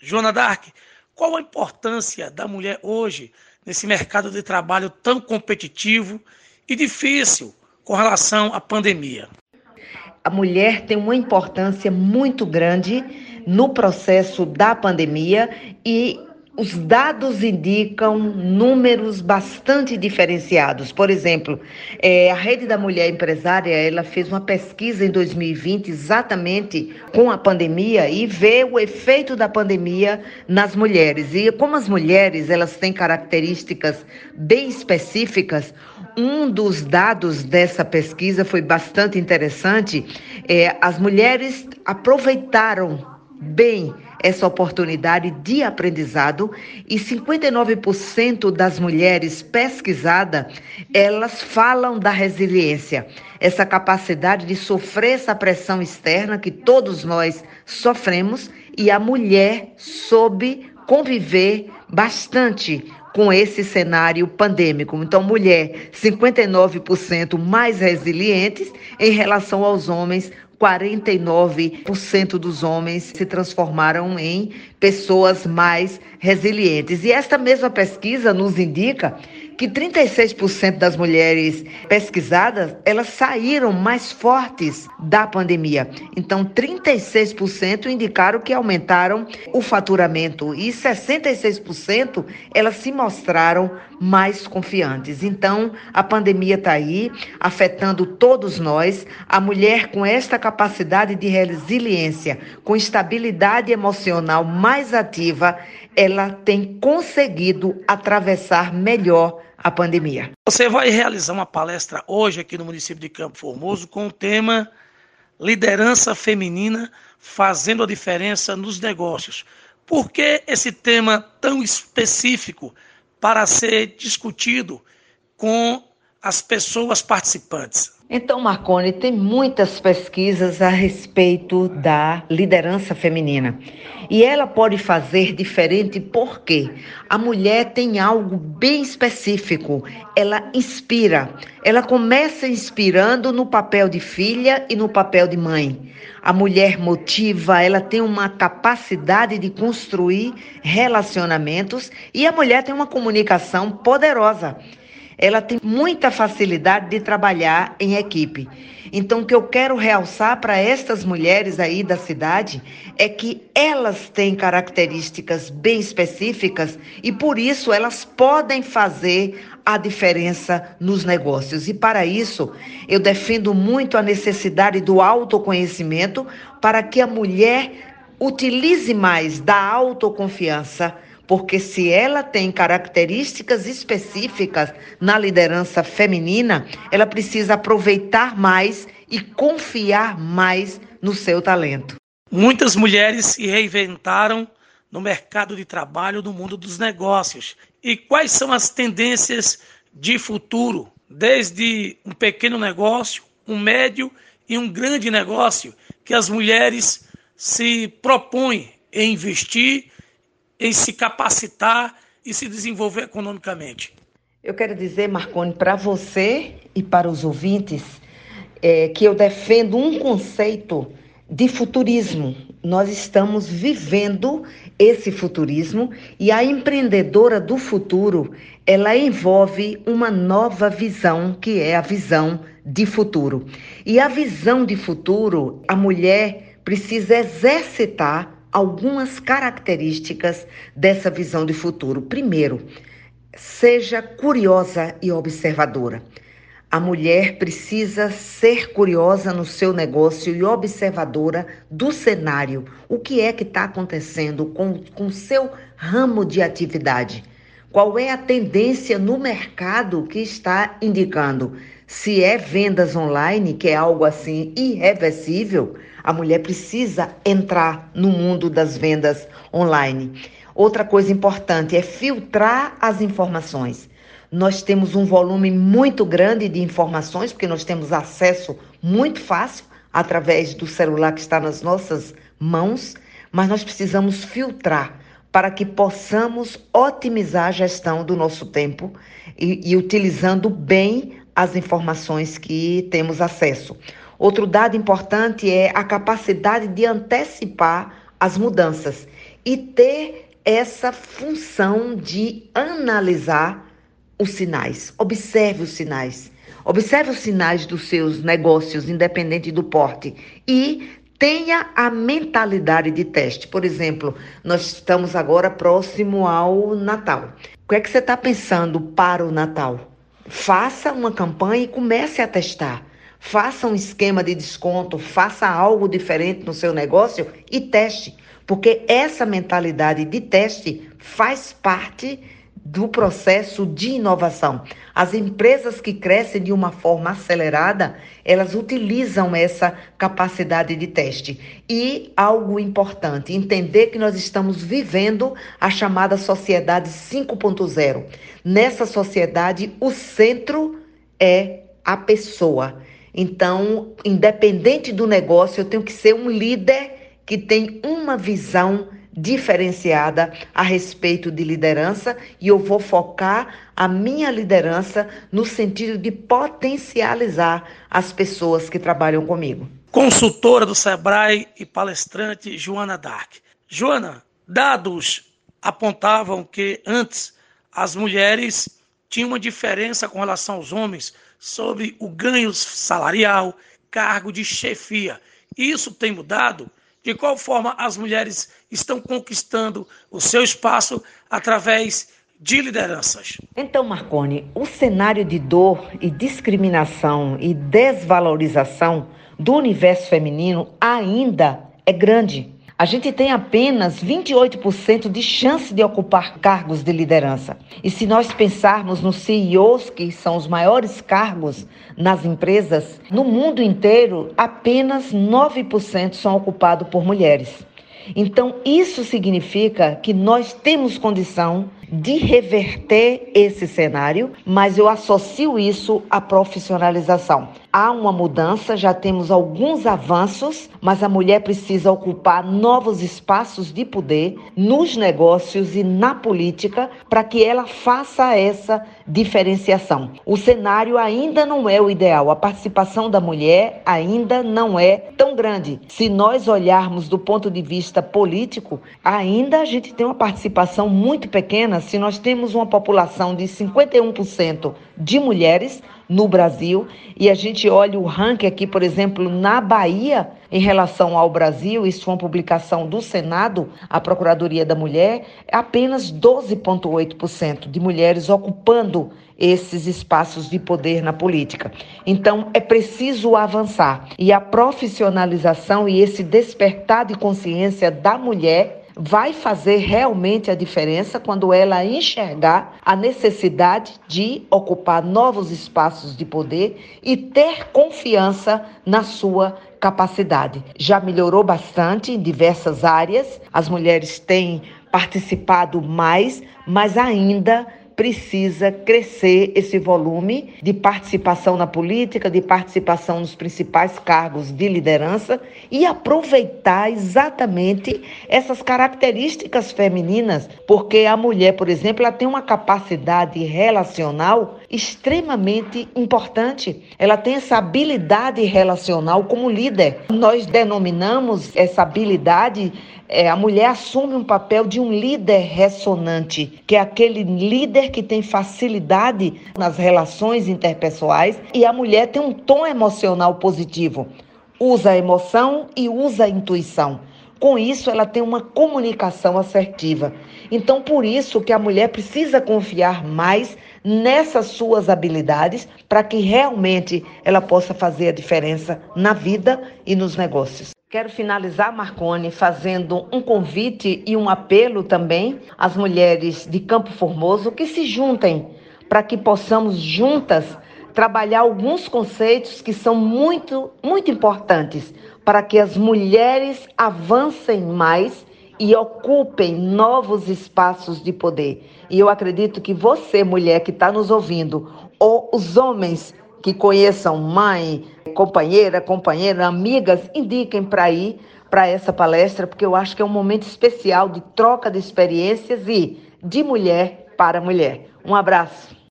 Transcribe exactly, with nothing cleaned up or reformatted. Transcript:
Joana d'Arc, qual a importância da mulher hoje nesse mercado de trabalho tão competitivo e difícil com relação à pandemia? A mulher tem uma importância muito grande no processo da pandemia e os dados indicam números bastante diferenciados. Por exemplo, é, a Rede da Mulher Empresária, ela fez uma pesquisa em dois mil e vinte exatamente com a pandemia e vê o efeito da pandemia nas mulheres. E como as mulheres elas têm características bem específicas, um dos dados dessa pesquisa foi bastante interessante. É, as mulheres aproveitaram bem essa oportunidade de aprendizado e cinquenta e nove por cento das mulheres pesquisadas, elas falam da resiliência, essa capacidade de sofrer essa pressão externa que todos nós sofremos, e a mulher soube conviver bastante com esse cenário pandêmico. Então, mulher, cinquenta e nove por cento mais resilientes em relação aos homens, quarenta e nove por cento dos homens se transformaram em pessoas mais resilientes. E esta mesma pesquisa nos indica que trinta e seis por cento das mulheres pesquisadas, elas saíram mais fortes da pandemia. Então, trinta e seis por cento indicaram que aumentaram o faturamento e sessenta e seis por cento elas se mostraram mais confiantes. Então, a pandemia está aí, afetando todos nós. A mulher com esta capacidade de resiliência, com estabilidade emocional mais ativa, ela tem conseguido atravessar melhor a pandemia. Você vai realizar uma palestra hoje aqui no município de Campo Formoso com o tema Liderança Feminina fazendo a diferença nos negócios. Por que esse tema tão específico para ser discutido com as pessoas participantes? Então, Marconi, tem muitas pesquisas a respeito da liderança feminina. E ela pode fazer diferente porque a mulher tem algo bem específico. Ela inspira. Ela começa inspirando no papel de filha e no papel de mãe. A mulher motiva, ela tem uma capacidade de construir relacionamentos e a mulher tem uma comunicação poderosa. Ela tem muita facilidade de trabalhar em equipe. Então, o que eu quero realçar para estas mulheres aí da cidade é que elas têm características bem específicas e, por isso, elas podem fazer a diferença nos negócios. E, para isso, eu defendo muito a necessidade do autoconhecimento para que a mulher utilize mais da autoconfiança, porque se ela tem características específicas na liderança feminina, ela precisa aproveitar mais e confiar mais no seu talento. Muitas mulheres se reinventaram no mercado de trabalho, no mundo dos negócios. E quais são as tendências de futuro, desde um pequeno negócio, um médio e um grande negócio, que as mulheres se propõem em investir, em se capacitar e se desenvolver economicamente? Eu quero dizer, Marconi, para você e para os ouvintes, é, que eu defendo um conceito de futurismo. Nós estamos vivendo esse futurismo e a empreendedora do futuro, ela envolve uma nova visão, que é a visão de futuro. E a visão de futuro, a mulher precisa exercitar algumas características dessa visão de futuro. Primeiro, seja curiosa e observadora. A mulher precisa ser curiosa no seu negócio e observadora do cenário. O que é que está acontecendo com o seu ramo de atividade? Qual é a tendência no mercado que está indicando? Se é vendas online, que é algo assim irreversível, a mulher precisa entrar no mundo das vendas online. Outra coisa importante é filtrar as informações. Nós temos um volume muito grande de informações, porque nós temos acesso muito fácil através do celular que está nas nossas mãos, mas nós precisamos filtrar para que possamos otimizar a gestão do nosso tempo e, e utilizando bem as informações que temos acesso. Outro dado importante é a capacidade de antecipar as mudanças, e ter essa função de analisar os sinais. Observe os sinais. Observe os sinais dos seus negócios, independente do porte, e tenha a mentalidade de teste. Por exemplo, nós estamos agora próximo ao Natal. O que é que você está pensando para o Natal? Faça uma campanha e comece a testar. Faça um esquema de desconto, faça algo diferente no seu negócio e teste. Porque essa mentalidade de teste faz parte do processo de inovação. As empresas que crescem de uma forma acelerada, elas utilizam essa capacidade de teste. E algo importante, entender que nós estamos vivendo a chamada sociedade cinco ponto zero. Nessa sociedade, o centro é a pessoa. Então, independente do negócio, eu tenho que ser um líder que tem uma visão diferenciada a respeito de liderança, e eu vou focar a minha liderança no sentido de potencializar as pessoas que trabalham comigo. Consultora do Sebrae e palestrante Joana Dark. Joana, dados apontavam que antes as mulheres tinham uma diferença com relação aos homens sobre o ganho salarial, cargo de chefia. Isso tem mudado? De qual forma as mulheres estão conquistando o seu espaço através de lideranças? Então, Marconi, o cenário de dor e discriminação e desvalorização do universo feminino ainda é grande. A gente tem apenas vinte e oito por cento de chance de ocupar cargos de liderança. E se nós pensarmos nos C E Os, que são os maiores cargos nas empresas, no mundo inteiro, apenas nove por cento são ocupados por mulheres. Então, isso significa que nós temos condição de reverter esse cenário, mas eu associo isso à profissionalização. Há uma mudança, já temos alguns avanços, mas a mulher precisa ocupar novos espaços de poder nos negócios e na política para que ela faça essa diferenciação. O cenário ainda não é o ideal, a participação da mulher ainda não é tão grande. Se nós olharmos do ponto de vista político, ainda a gente tem uma participação muito pequena. Se nós temos uma população de cinquenta e um por cento de mulheres no Brasil, e a gente olha o ranking aqui, por exemplo, na Bahia, em relação ao Brasil, isso foi uma publicação do Senado, a Procuradoria da Mulher, apenas doze vírgula oito por cento de mulheres ocupando esses espaços de poder na política. Então, é preciso avançar. E a profissionalização e esse despertar de consciência da mulher vai fazer realmente a diferença quando ela enxergar a necessidade de ocupar novos espaços de poder e ter confiança na sua capacidade. Já melhorou bastante em diversas áreas, as mulheres têm participado mais, mas ainda precisa crescer esse volume de participação na política, de participação nos principais cargos de liderança e aproveitar exatamente essas características femininas, porque a mulher, por exemplo, ela tem uma capacidade relacional extremamente importante. Ela tem essa habilidade relacional como líder. Nós denominamos essa habilidade, é, a mulher assume um papel de um líder ressonante, que é aquele líder que tem facilidade nas relações interpessoais, e a mulher tem um tom emocional positivo. Usa a emoção e usa a intuição. Com isso, ela tem uma comunicação assertiva. Então, por isso que a mulher precisa confiar mais nessas suas habilidades para que realmente ela possa fazer a diferença na vida e nos negócios. Quero finalizar, Marconi, fazendo um convite e um apelo também às mulheres de Campo Formoso que se juntem para que possamos juntas trabalhar alguns conceitos que são muito, muito importantes para que as mulheres avancem mais e ocupem novos espaços de poder. E eu acredito que você, mulher que está nos ouvindo, ou os homens que conheçam mãe, companheira, companheira, amigas, indiquem para ir para essa palestra, porque eu acho que é um momento especial de troca de experiências e de mulher para mulher. Um abraço.